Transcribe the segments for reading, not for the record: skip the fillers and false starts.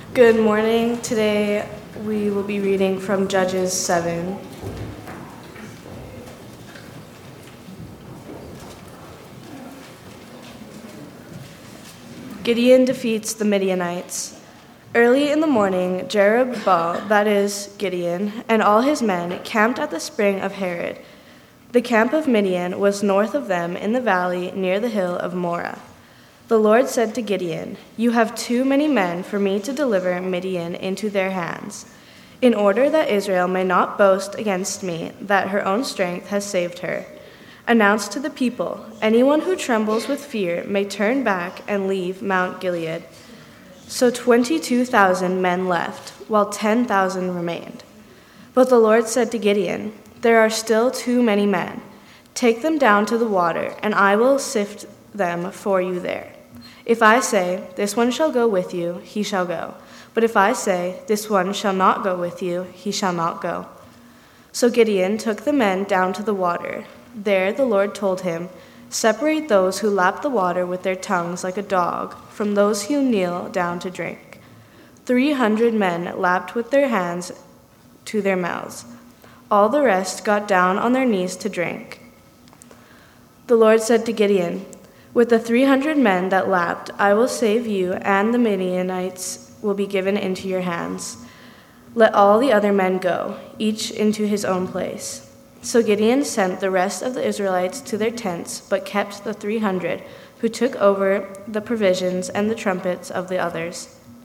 Good morning. Today we will be reading from Judges 7. Gideon defeats the Midianites. Early in the morning, Jerubbaal, that is, Gideon, and all his men camped at the spring of Harod. The camp of Midian was north of them in the valley near the hill of Moreh. The Lord said to Gideon, "You have too many men for me to deliver Midian into their hands. In order that Israel may not boast against me that her own strength has saved her, announce to the people, anyone who trembles with fear may turn back and leave Mount Gilead." So 22,000 men left, while 10,000 remained. But the Lord said to Gideon, "There are still too many men. Take them down to the water, and I will sift them for you there. If I say, 'This one shall go with you,' he shall go. But if I say, 'This one shall not go with you,' he shall not go." So Gideon took the men down to the water. There the Lord told him, "Separate those who lap the water with their tongues like a dog from those who kneel down to drink." 300 men lapped with their hands to their mouths. All the rest got down on their knees to drink. The Lord said to Gideon, "With the 300 men that lapped, I will save you, and the Midianites will be given into your hands. Let all the other men go, each into his own place." So Gideon sent the rest of the Israelites to their tents, but kept the 300 who took over the provisions and the trumpets of the others.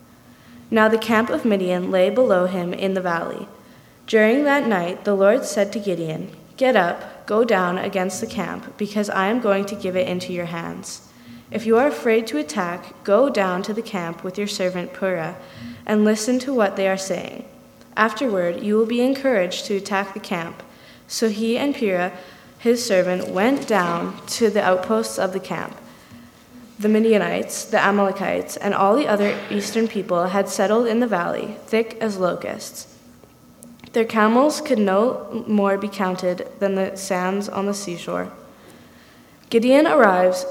Now the camp of Midian lay below him in the valley. During that night the Lord said to Gideon, "Get up, go down against the camp, because I am going to give it into your hands. If you are afraid to attack, go down to the camp with your servant Purah, and listen to what they are saying. Afterward you will be encouraged to attack the camp." So he and Purah, his servant, went down to the outposts of the camp. The Midianites, the Amalekites, and all the other eastern people had settled in the valley, thick as locusts. Their camels could no more be counted than the sands on the seashore. Gideon arrives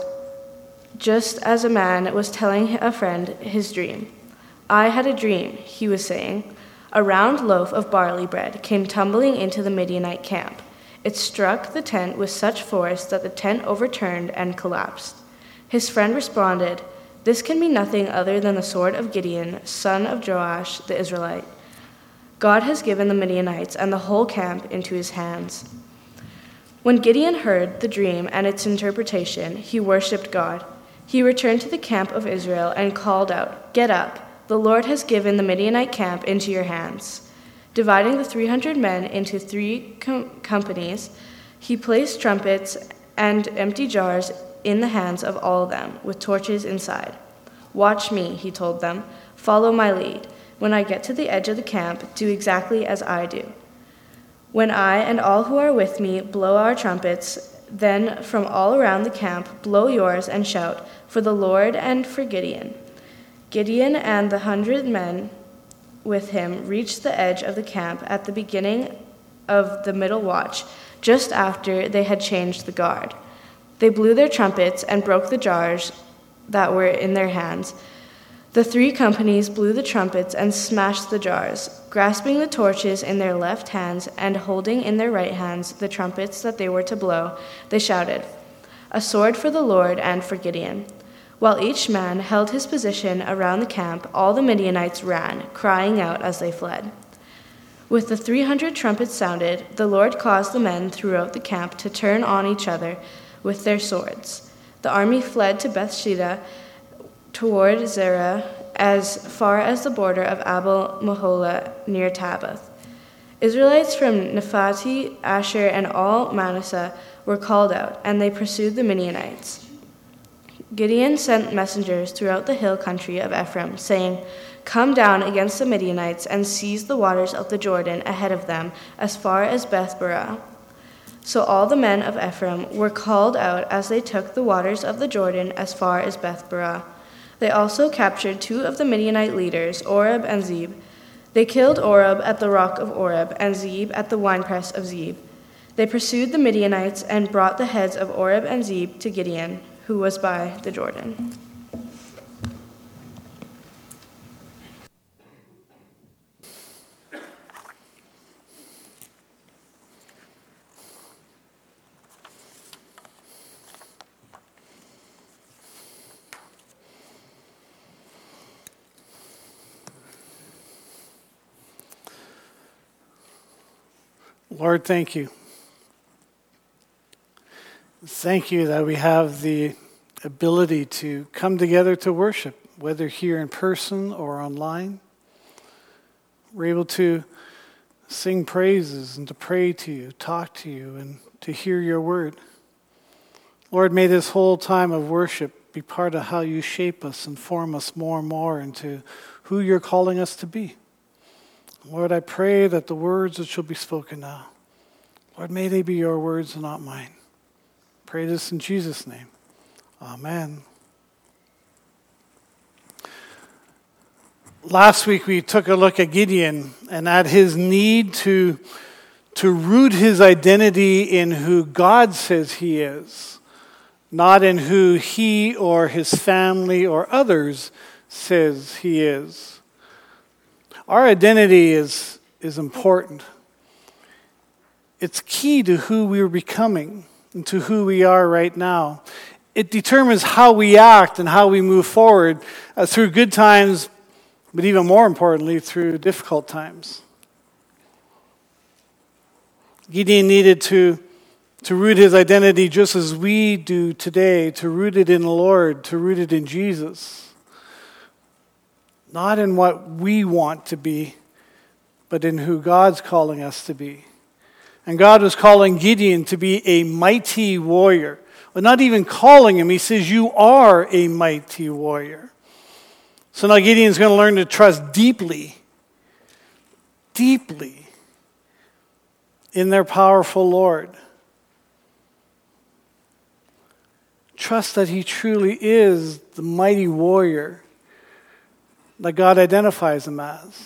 just as a man was telling a friend his dream. "I had a dream," he was saying. "A round loaf of barley bread came tumbling into the Midianite camp. It struck the tent with such force that the tent overturned and collapsed." His friend responded, "This can be nothing other than the sword of Gideon, son of Joash the Israelite. God has given the Midianites and the whole camp into his hands." When Gideon heard the dream and its interpretation, he worshipped God. He returned to the camp of Israel and called out, "Get up! The Lord has given the Midianite camp into your hands." Dividing the 300 men into three companies, he placed trumpets and empty jars in the hands of all of them, with torches inside. "Watch me," he told them. "Follow my lead. When I get to the edge of the camp, do exactly as I do. When I and all who are with me blow our trumpets, then from all around the camp blow yours and shout, 'For the Lord and for Gideon.'" Gideon and the 100 men with him reached the edge of the camp at the beginning of the middle watch, just after they had changed the guard. They blew their trumpets and broke the jars that were in their hands. The three companies blew the trumpets and smashed the jars. Grasping the torches in their left hands and holding in their right hands the trumpets that they were to blow, they shouted, "A sword for the Lord and for Gideon." While each man held his position around the camp, all the Midianites ran, crying out as they fled. With the 300 trumpets sounded, the Lord caused the men throughout the camp to turn on each other with their swords. The army fled to Bethsheba toward Zerah, as far as the border of Abel Meholah near Tabbath. Israelites from Naphtali, Asher, and all Manasseh were called out, and they pursued the Midianites. Gideon sent messengers throughout the hill country of Ephraim, saying, "Come down against the Midianites and seize the waters of the Jordan ahead of them, as far as Beth-barah." So all the men of Ephraim were called out as they took the waters of the Jordan as far as Beth-barah. They also captured 2 of the Midianite leaders, Oreb and Zeb. They killed Oreb at the rock of Oreb and Zeb at the winepress of Zeb. They pursued the Midianites and brought the heads of Oreb and Zeb to Gideon, who was by the Jordan. Lord, thank you. Thank you that we have the ability to come together to worship, whether here in person or online. We're able to sing praises and to pray to you, talk to you, and to hear your word. Lord, may this whole time of worship be part of how you shape us and form us more and more into who you're calling us to be. Lord, I pray that the words that shall be spoken now, Lord, may they be your words and not mine. Pray this in Jesus' name. Amen. Last week we took a look at Gideon and at his need to root his identity in who God says he is, not in who he or his family or others says he is. Our identity is important. It's key to who we're becoming and to who we are right now. It determines how we act and how we move forward through good times, but even more importantly, through difficult times. Gideon needed to root his identity just as we do today, to root it in the Lord, to root it in Jesus. Not in what we want to be, but in who God's calling us to be. And God was calling Gideon to be a mighty warrior. But not even calling him, he says, you are a mighty warrior. So now Gideon's going to learn to trust deeply in their powerful Lord. Trust that he truly is the mighty warrior that God identifies him as.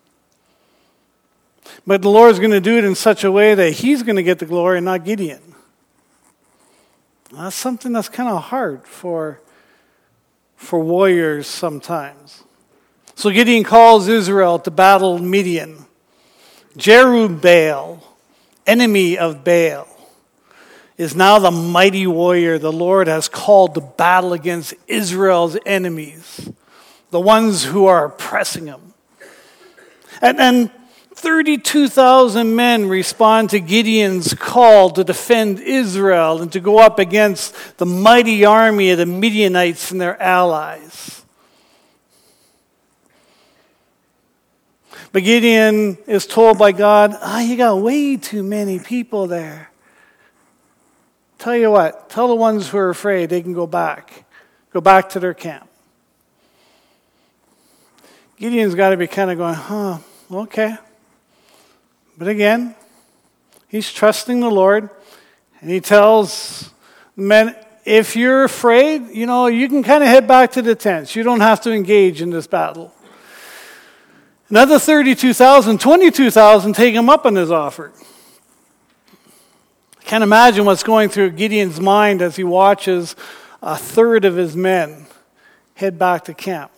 But the Lord's going to do it in such a way that he's going to get the glory and not Gideon. That's something that's kind of hard for warriors sometimes. So Gideon calls Israel to battle Midian. Jerubbaal, enemy of Baal, is now the mighty warrior the Lord has called to battle against Israel's enemies, the ones who are oppressing him. And 32,000 men respond to Gideon's call to defend Israel and to go up against the mighty army of the Midianites and their allies. But Gideon is told by God, you got way too many people there. Tell you what, tell the ones who are afraid they can go back to their camp. Gideon's got to be kind of going, okay. But again, he's trusting the Lord, and he tells the men, if you're afraid, you can kind of head back to the tents. You don't have to engage in this battle. Another 32,000, 22,000 take him up on his offer. I can't imagine what's going through Gideon's mind as he watches a third of his men head back to camp.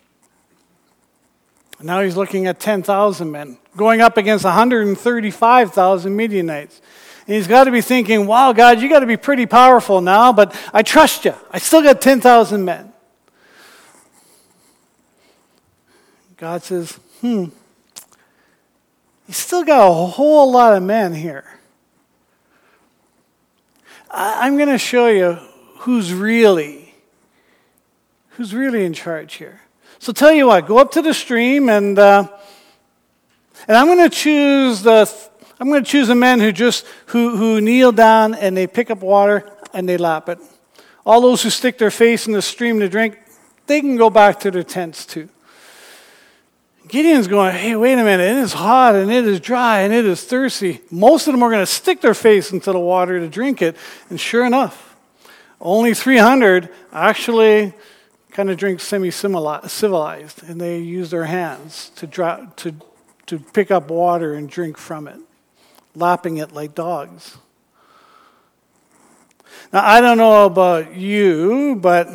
Now he's looking at 10,000 men going up against 135,000 Midianites. And he's got to be thinking, wow, God, you got to be pretty powerful now, but I trust you. I still got 10,000 men. God says, you still got a whole lot of men here. I'm going to show you who's really in charge here. So tell you what, go up to the stream, and I'm going to choose the men who kneel down and they pick up water and they lap it. All those who stick their face in the stream to drink, they can go back to their tents too. Gideon's going, hey, wait a minute, it is hot and it is dry and it is thirsty. Most of them are going to stick their face into the water to drink it. And sure enough, only 300 actually kind of drink semi-civilized, and they use their hands to pick up water and drink from it, lapping it like dogs. Now, I don't know about you, but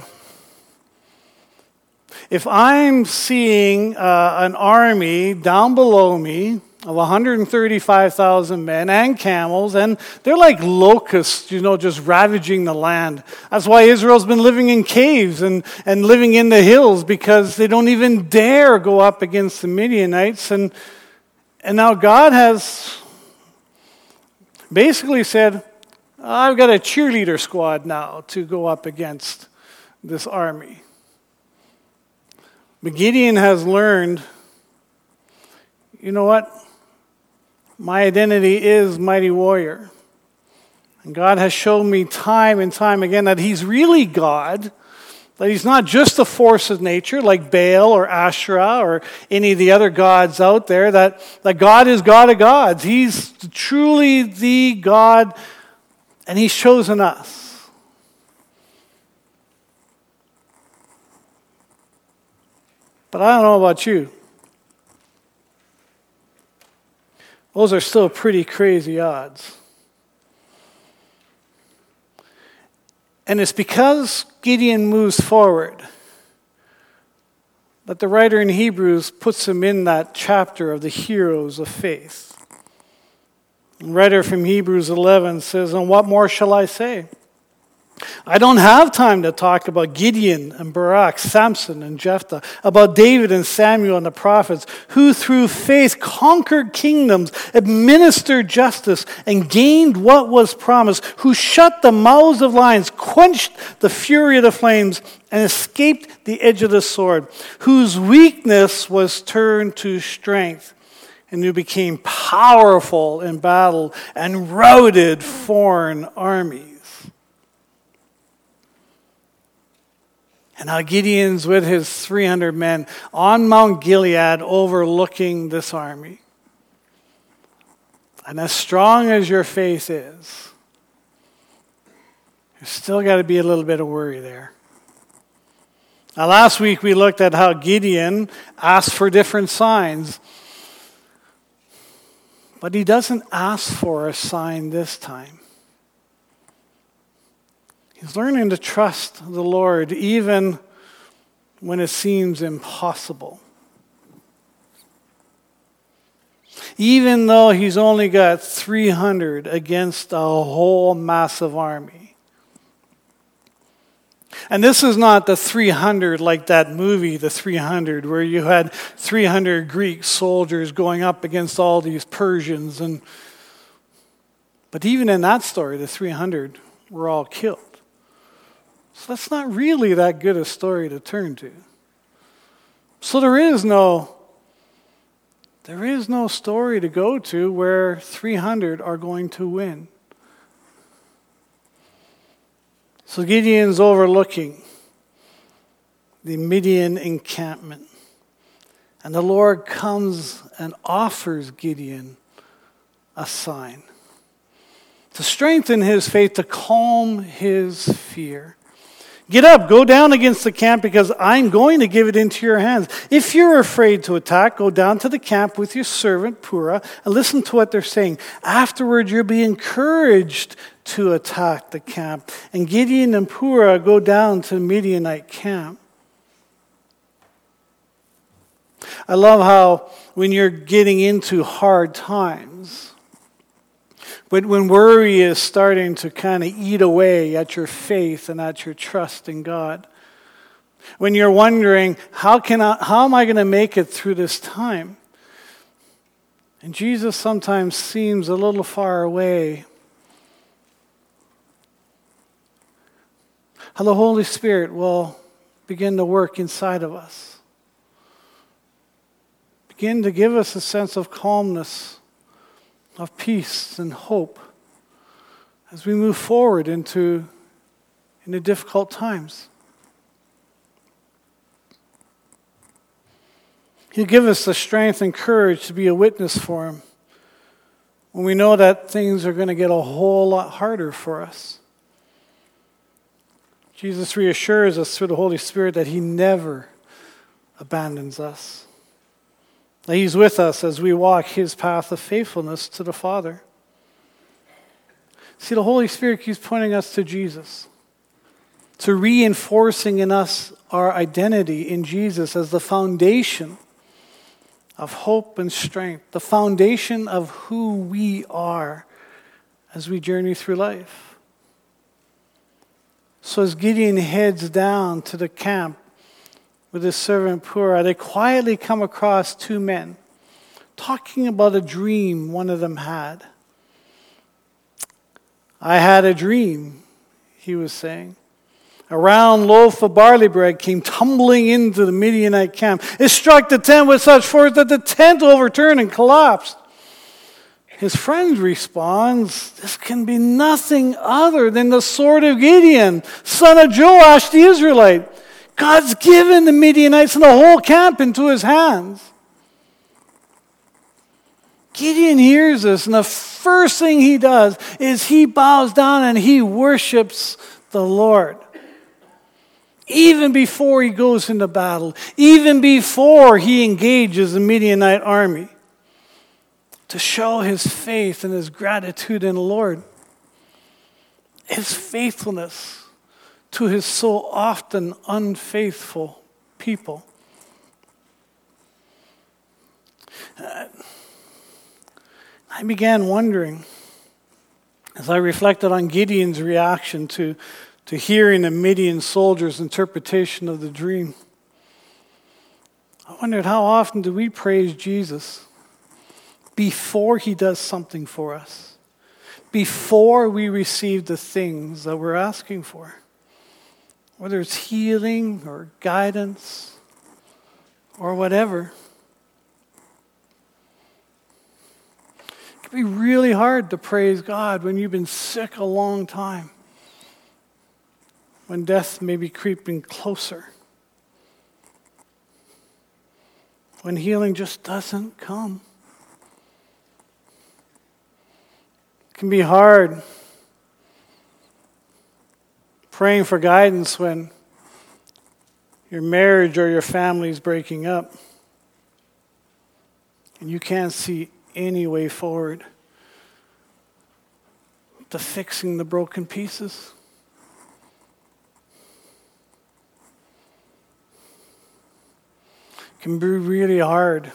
if I'm seeing an army down below me of 135,000 men and camels, and they're like locusts, just ravaging the land. That's why Israel's been living in caves and living in the hills, because they don't even dare go up against the Midianites. And now God has basically said, I've got a cheerleader squad now to go up against this army. But Gideon has learned, you know what? My identity is mighty warrior. And God has shown me time and time again that he's really God, that he's not just a force of nature like Baal or Asherah or any of the other gods out there, that God is God of gods. He's truly the God, and he's chosen us. But I don't know about you. Those are still pretty crazy odds. And it's because Gideon moves forward that the writer in Hebrews puts him in that chapter of the heroes of faith. The writer from Hebrews 11 says, and what more shall I say? I don't have time to talk about Gideon and Barak, Samson and Jephthah, about David and Samuel and the prophets, who through faith conquered kingdoms, administered justice, and gained what was promised, who shut the mouths of lions, quenched the fury of the flames, and escaped the edge of the sword, whose weakness was turned to strength, and who became powerful in battle and routed foreign armies. And now Gideon's with his 300 men on Mount Gilead overlooking this army. And as strong as your faith is, there's still got to be a little bit of worry there. Now last week we looked at how Gideon asked for different signs. But he doesn't ask for a sign this time. He's learning to trust the Lord even when it seems impossible. Even though he's only got 300 against a whole massive army. And this is not the 300 like that movie, The 300, where you had 300 Greek soldiers going up against all these Persians. But even in that story, the 300 were all killed. So that's not really that good a story to turn to. So there is no story to go to where 300 are going to win. So Gideon's overlooking the Midian encampment. And the Lord comes and offers Gideon a sign to strengthen his faith, to calm his fear. Get up, go down against the camp because I'm going to give it into your hands. If you're afraid to attack, go down to the camp with your servant Purah and listen to what they're saying. Afterwards, you'll be encouraged to attack the camp. And Gideon and Purah go down to the Midianite camp. I love how when you're getting into hard times, but when worry is starting to kind of eat away at your faith and at your trust in God, when you're wondering, how am I going to make it through this time? And Jesus sometimes seems a little far away. How the Holy Spirit will begin to work inside of us. Begin to give us a sense of calmness, of peace and hope as we move forward into difficult times. He'll give us the strength and courage to be a witness for him when we know that things are going to get a whole lot harder for us. Jesus reassures us through the Holy Spirit that he never abandons us. That he's with us as we walk his path of faithfulness to the Father. See, the Holy Spirit keeps pointing us to Jesus, to reinforcing in us our identity in Jesus as the foundation of hope and strength, the foundation of who we are as we journey through life. So as Gideon heads down to the camp with his servant Purah, they quietly come across two men talking about a dream one of them had. I had a dream, he was saying. A round loaf of barley bread came tumbling into the Midianite camp. It struck the tent with such force that the tent overturned and collapsed. His friend responds, this can be nothing other than the sword of Gideon, son of Joash the Israelite. God's given the Midianites and the whole camp into his hands. Gideon hears this, and the first thing he does is he bows down and he worships the Lord. Even before he goes into battle, even before he engages the Midianite army, to show his faith and his gratitude in the Lord. His faithfulness to his so often unfaithful people. I began wondering, as I reflected on Gideon's reaction to hearing the Midian soldier's interpretation of the dream, I wondered, how often do we praise Jesus before he does something for us, before we receive the things that we're asking for, whether it's healing or guidance or whatever? It can be really hard to praise God when you've been sick a long time, when death may be creeping closer, when healing just doesn't come. It can be hard praying for guidance when your marriage or your family is breaking up and you can't see any way forward to fixing the broken pieces. It can be really hard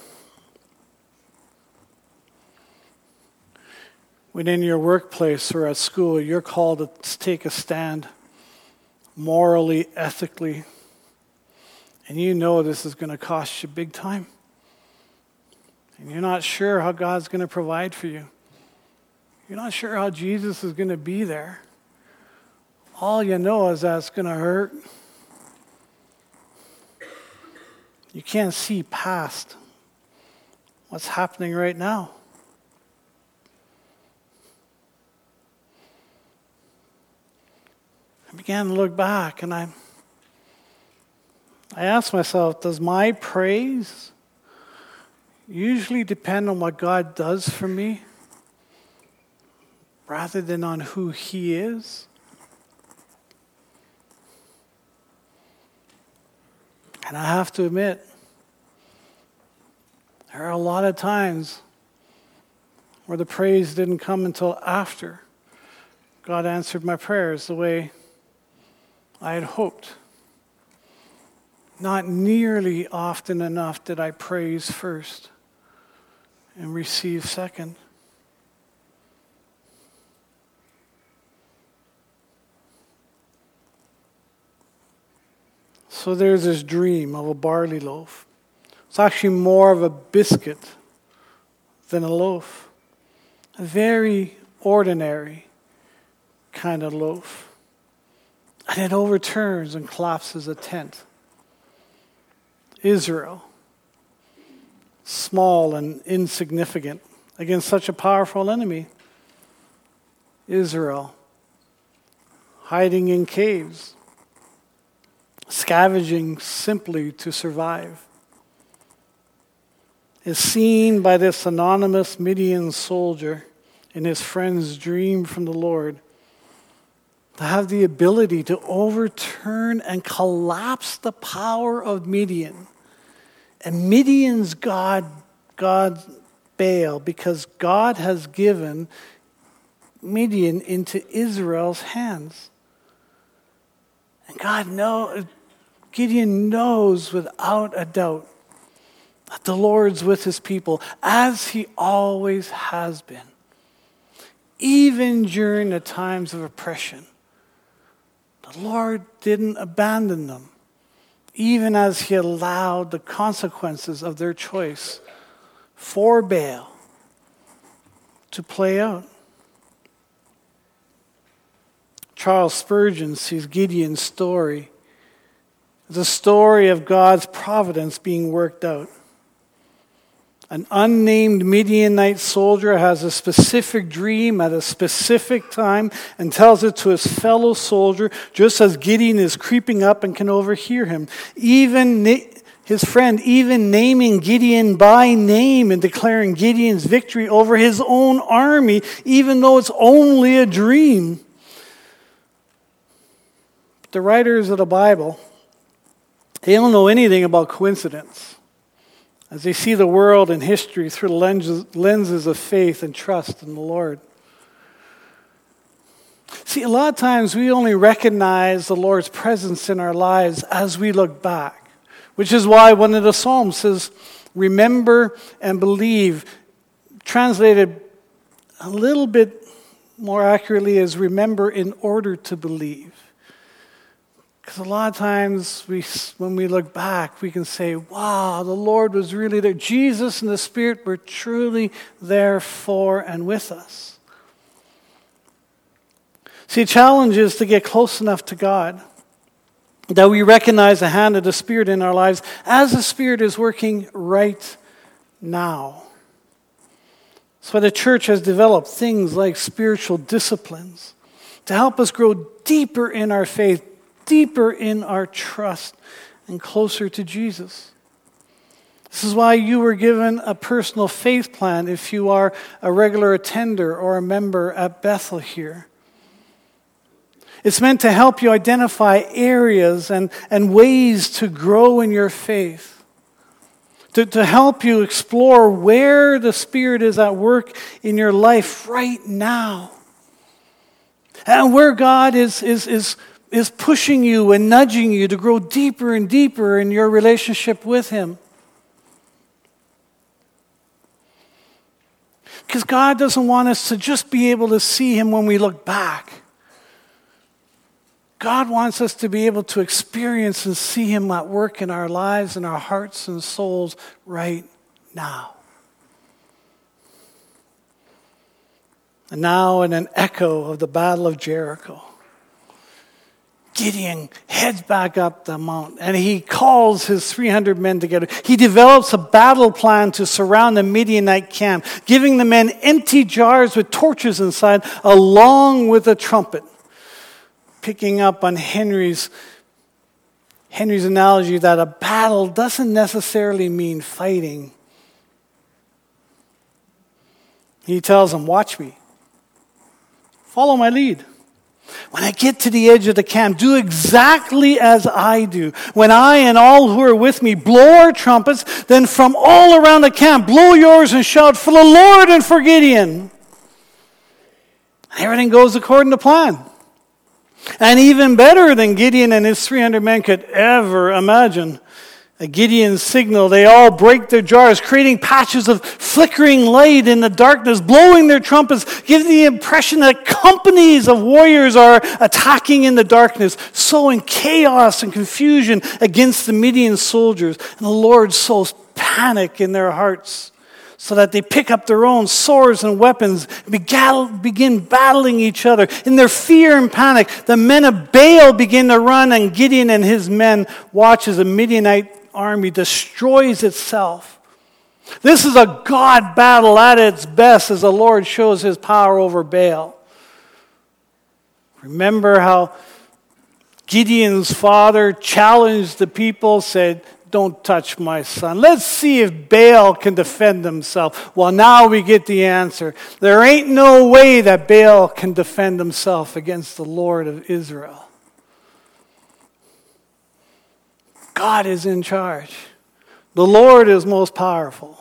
when in your workplace or at school you're called to take a stand morally, ethically, and you know this is going to cost you big time. And you're not sure how God's going to provide for you. You're not sure how Jesus is going to be there. All you know is that it's going to hurt. You can't see past what's happening right now. I began to look back and I asked myself, does my praise usually depend on what God does for me rather than on who He is? And I have to admit, there are a lot of times where the praise didn't come until after God answered my prayers the way I had hoped. Not nearly often enough did I praise first and receive second. So there's this dream of a barley loaf. It's actually more of a biscuit than a loaf. A very ordinary kind of loaf. And it overturns and collapses a tent. Israel, small and insignificant against such a powerful enemy. Israel, hiding in caves, scavenging simply to survive, is seen by this anonymous Midian soldier in his friend's dream from the Lord to have the ability to overturn and collapse the power of Midian. And Midian's God Baal, because God has given Midian into Israel's hands. And Gideon knows without a doubt that the Lord's with his people, as he always has been. Even during the times of oppression, the Lord didn't abandon them, even as he allowed the consequences of their choice for Baal to play out. Charles Spurgeon sees Gideon's story as a story of God's providence being worked out. An unnamed Midianite soldier has a specific dream at a specific time and tells it to his fellow soldier just as Gideon is creeping up and can overhear him. His friend even naming Gideon by name and declaring Gideon's victory over his own army, even though it's only a dream. But the writers of the Bible, they don't know anything about coincidence, as they see the world and history through the lenses of faith and trust in the Lord. See, a lot of times we only recognize the Lord's presence in our lives as we look back, which is why one of the Psalms says, remember and believe, translated a little bit more accurately as remember in order to believe. Because a lot of times when we look back, we can say, wow, the Lord was really there. Jesus and the Spirit were truly there for and with us. See, the challenge is to get close enough to God that we recognize the hand of the Spirit in our lives as the Spirit is working right now. That's why the church has developed things like spiritual disciplines to help us grow deeper in our faith, deeper in our trust, and closer to Jesus. This is why you were given a personal faith plan if you are a regular attender or a member at Bethel here. It's meant to help you identify areas and ways to grow in your faith, to help you explore where the Spirit is at work in your life right now, and where God is pushing you and nudging you to grow deeper and deeper in your relationship with Him. Because God doesn't want us to just be able to see Him when we look back. God wants us to be able to experience and see Him at work in our lives and our hearts and souls right now. And now in an echo of the Battle of Jericho, Gideon heads back up the mountain and he calls his 300 men together. He develops a battle plan to surround the Midianite camp, giving the men empty jars with torches inside along with a trumpet. Picking up on Henry's analogy that a battle doesn't necessarily mean fighting. He tells them, watch me. Follow my lead. When I get to the edge of the camp, do exactly as I do. When I and all who are with me blow our trumpets, then from all around the camp, blow yours and shout for the Lord and for Gideon. Everything goes according to plan. And even better than Gideon and his 300 men could ever imagine. At Gideon's signal, they all break their jars, creating patches of flickering light in the darkness, blowing their trumpets, giving the impression that companies of warriors are attacking in the darkness, sowing chaos and confusion against the Midian soldiers. And the Lord sows panic in their hearts, so that they pick up their own swords and weapons and begin battling each other. In their fear and panic, the men of Baal begin to run, and Gideon and his men watch as the Midianite army destroys itself. This is a God battle at its best as the Lord shows His power over Baal. Remember how Gideon's father challenged the people, said, don't touch my son. Let's see if Baal can defend himself. Well, now we get the answer. There ain't no way that Baal can defend himself against the Lord of Israel. God is in charge. The Lord is most powerful.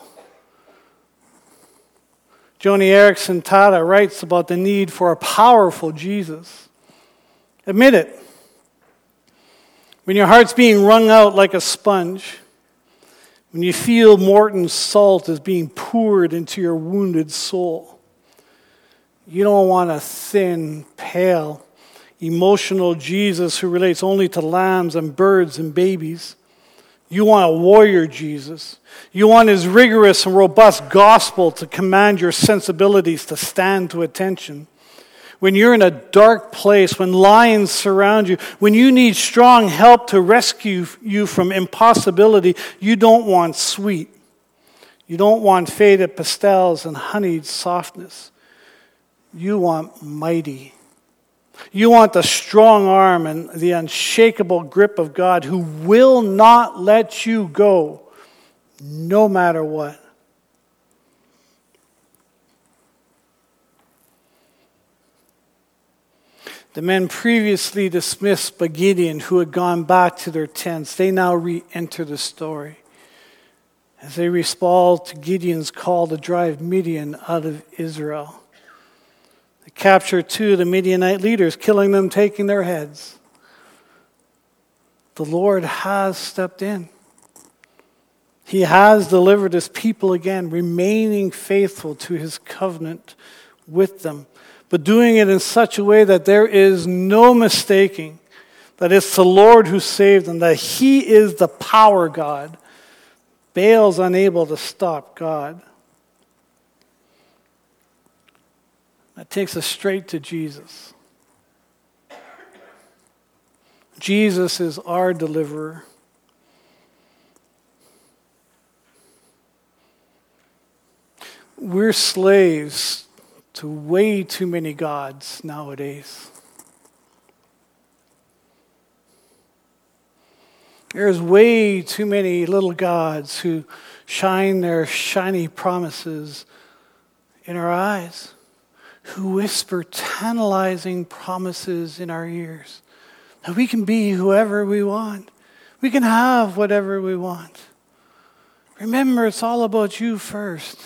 Joni Eareckson Tada writes about the need for a powerful Jesus. Admit it. When your heart's being wrung out like a sponge, when you feel Morton's salt is being poured into your wounded soul, you don't want a thin, pale, emotional Jesus who relates only to lambs and birds and babies. You want a warrior Jesus. You want His rigorous and robust gospel to command your sensibilities to stand to attention. when you're in a dark place, when lions surround you, when you need strong help to rescue you from impossibility, you don't want sweet. You don't want faded pastels and honeyed softness. You want mighty. You want the strong arm and the unshakable grip of God who will not let you go no matter what. The men previously dismissed by Gideon, who had gone back to their tents, they now re-enter the story as they respond to Gideon's call to drive Midian out of Israel. They capture 2 of the Midianite leaders, killing them, taking their heads. The Lord has stepped in. He has delivered his people again, remaining faithful to his covenant with them, but doing it in such a way that there is no mistaking that it's the Lord who saved them, that he is the power God. Baal's unable to stop God. That takes us straight to Jesus. Jesus is our deliverer. We're slaves to way too many gods nowadays. There's way too many little gods who shine their shiny promises in our eyes, who whisper tantalizing promises in our ears, that we can be whoever we want. We can have whatever we want. Remember, it's all about you first.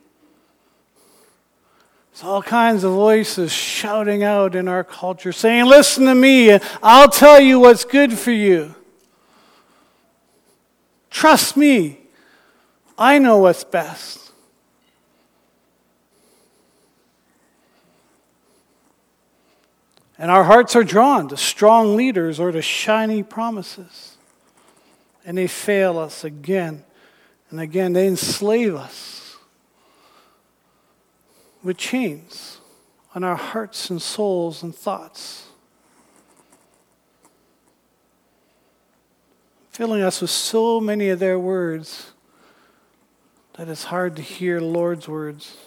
There's all kinds of voices shouting out in our culture, saying, listen to me, I'll tell you what's good for you. Trust me, I know what's best. And our hearts are drawn to strong leaders or to shiny promises. And they fail us again and again. They enslave us with chains on our hearts and souls and thoughts, filling us with so many of their words that it's hard to hear the Lord's words.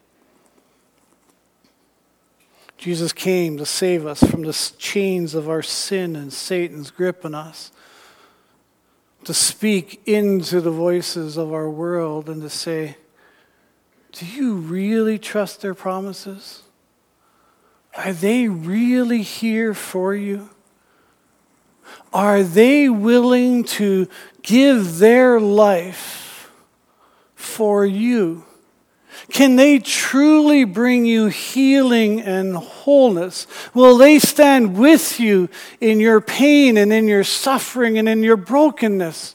Jesus came to save us from the chains of our sin and Satan's grip on us, to speak into the voices of our world and to say, do you really trust their promises? Are they really here for you? Are they willing to give their life for you? Can they truly bring you healing and wholeness? Will they stand with you in your pain and in your suffering and in your brokenness?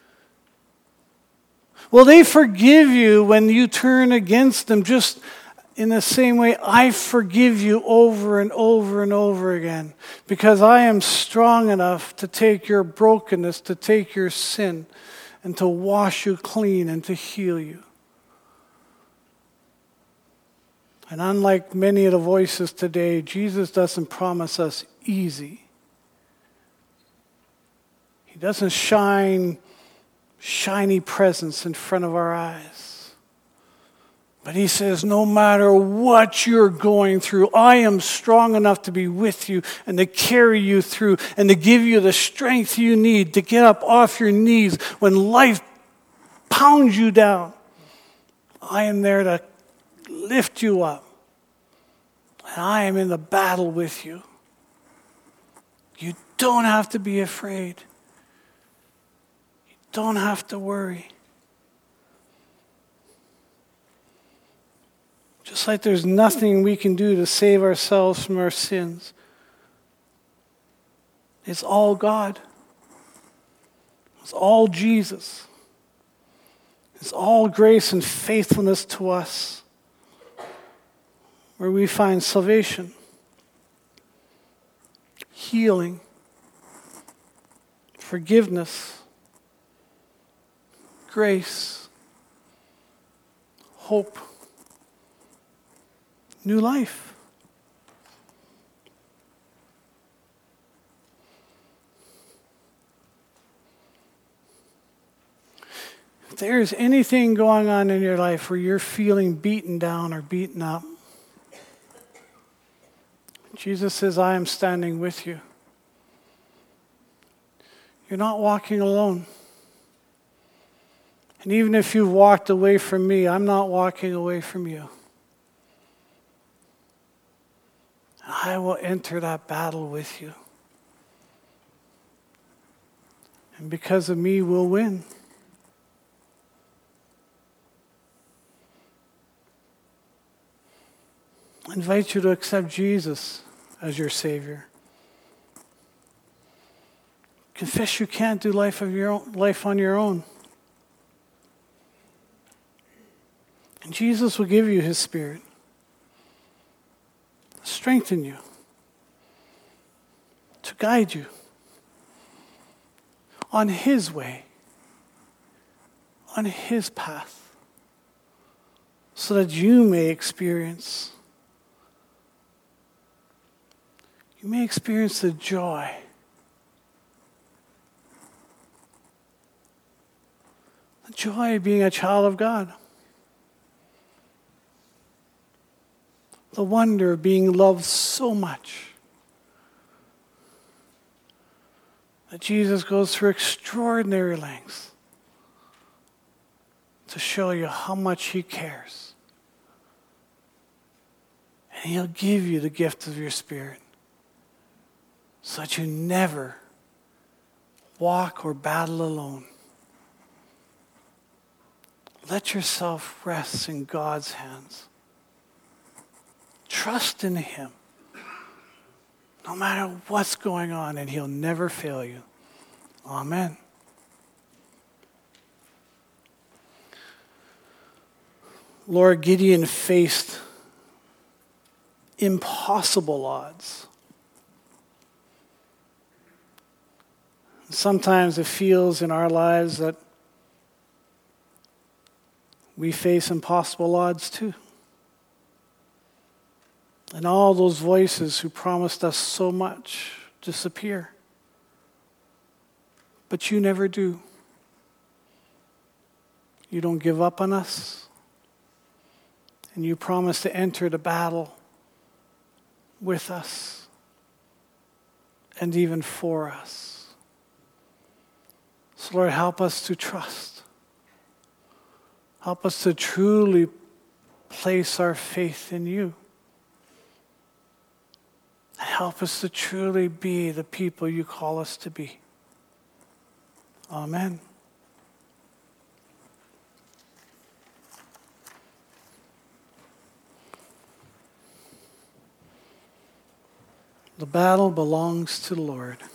Will they forgive you when you turn against them, just in the same way I forgive you over and over and over again? Because I am strong enough to take your brokenness, to take your sin, and to wash you clean and to heal you. And unlike many of the voices today, Jesus doesn't promise us easy. He doesn't shiny presence in front of our eyes. But he says, no matter what you're going through, I am strong enough to be with you and to carry you through and to give you the strength you need to get up off your knees when life pounds you down. I am there to lift you up. And I am in the battle with you. You don't have to be afraid. Don't have to worry. Just like there's nothing we can do to save ourselves from our sins. It's all God. It's all Jesus. It's all grace and faithfulness to us, where we find salvation, healing, forgiveness, grace, hope, new life. If there is anything going on in your life where you're feeling beaten down or beaten up, Jesus says, I am standing with you. You're not walking alone. And even if you've walked away from me, I'm not walking away from you. I will enter that battle with you. And because of me, we'll win. I invite you to accept Jesus as your Savior. Confess you can't do life on your own. And Jesus will give you His Spirit. Strengthen you. To guide you on His way. On His path. So that you may experience the joy of being a child of God. The wonder of being loved so much that Jesus goes through extraordinary lengths to show you how much He cares. And He'll give you the gift of your Spirit so that you never walk or battle alone. Let yourself rest in God's hands. Trust in Him. No matter what's going on, and He'll never fail you. Amen. Lord, Gideon faced impossible odds. Sometimes it feels in our lives that we face impossible odds too. And all those voices who promised us so much disappear. But you never do. You don't give up on us. And you promise to enter the battle with us and even for us. So Lord, help us to trust. Help us to truly place our faith in you. Help us to truly be the people you call us to be. Amen. The battle belongs to the Lord.